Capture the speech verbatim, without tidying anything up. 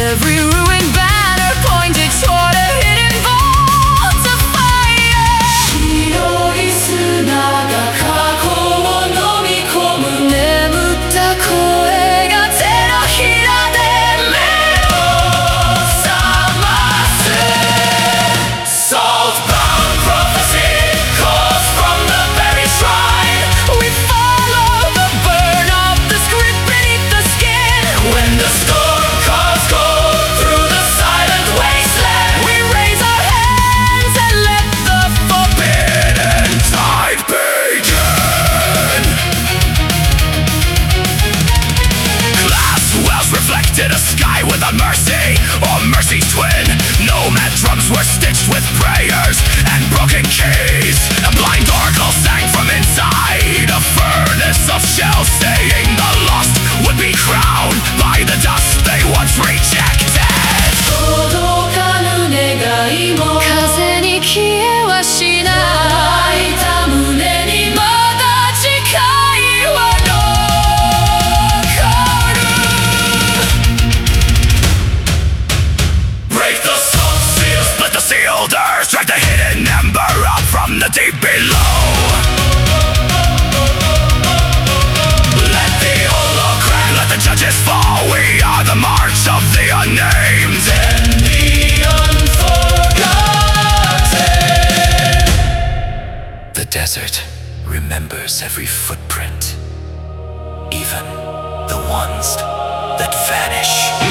Every ruined banner pointed toward a hidden vault of fire. 白い砂が過去を飲み込む。眠った声が手のひらで目を覚ます。 Saltbound prophecy calls from the buried shrine. We follow the burn of the script beneath the skin. When the storm clouds go through the silent wasteland, we raise our hands and let the forbidden tide begin. Glass wells reflected a sky without mercy, or mercy's twin. Nomad drums were stitched with prayers and broken keys. A blind oracle sang from inside a furnace of shells, saying the lost would be crowned by the dust they once rejected. 届かぬ願いも風に消えはしない。開いた胸にまだ誓いは残る。 Break the salt seal, split the sealers, drag the hidden ember up from the deep below. Let the holocran, let the judges fall. We are the march of the unnamed and the unforgotten. The desert remembers every footprint, even the ones that vanish.